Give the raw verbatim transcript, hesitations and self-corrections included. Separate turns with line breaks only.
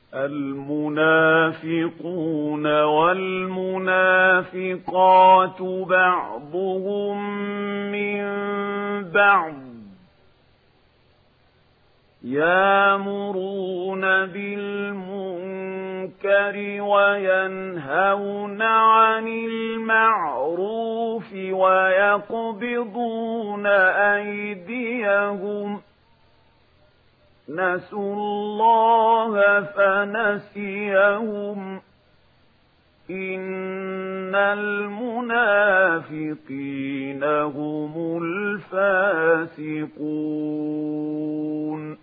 المنافقون والمنافقات بعضهم من بعض يأمرون بالمنكر وينهون عن المعروف ويقبضون أيديهم نسوا الله فنسيهم إن المنافقين هم الفاسقون